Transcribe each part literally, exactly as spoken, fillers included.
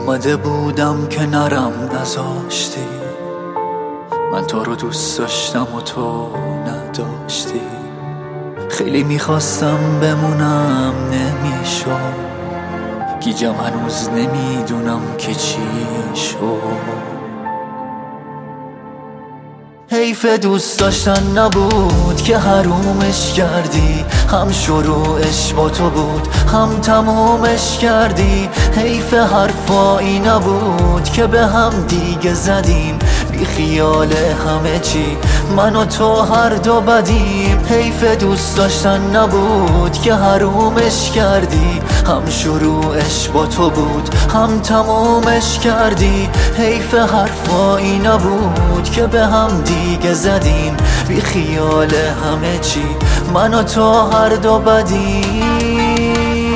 اومده بودم که نرم نذاشتی، من تو رو دوست داشتم و تو نداشتی. خیلی میخواستم بمونم نمیشد، گیجم هنوز نمیدونم که چی شد. حیف دوست داشتن نبود که حرومش کردی، هم شروعش با تو بود هم تمومش کردی. حیف حرفایی نبود که به هم دیگه زدیم، بی خیال همه چی من و تو هر دو بدیم. حیف دوست داشتن نبود که حرومش کردی، هم شروعش با تو بود هم تمومش کردی. حیف حرفایی نبود که به هم دیگه زدیم، بی خیال همه چی من و تو هر دو بدیم.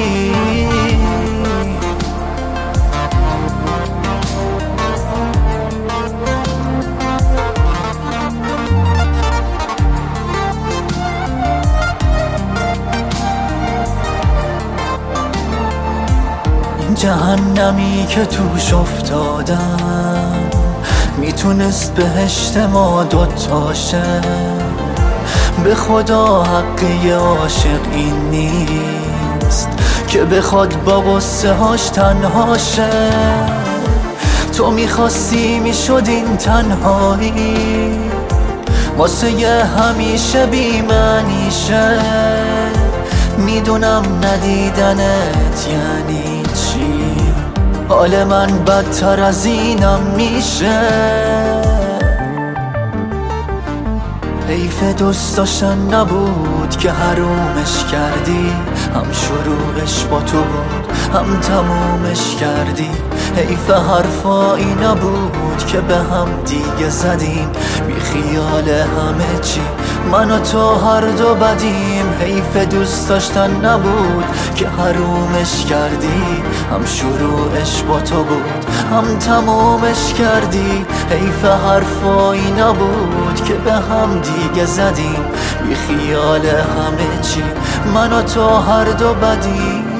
جهنمی که توش افتادم میتونست بهشت ما دوتاشه. به خدا حق یه عاشق این نیست که بخواد با غصه هاش تنهاشه. تو میخواستی میشد این تنهایی واسه یه همیشه بی معنیشه. میدونم ندیدنت یعنی چی، حال من بدتر از اینم میشه. حیف دوست داشتن نبود که حرومش کردی، هم شروعش با تو بود هم تمومش کردی. حیف حرفایی نبود که به هم دیگه زدیم، بی خیال همه چی من و تو هر دو بدیم. حیف دوست داشتن نبود که حرومش کردی، هم شروعش با تو بود هم تمومش کردی. حیف حرفایی نبود که به هم دیگه زدیم، بی خیال همه چی من و تو هر دو بدیم.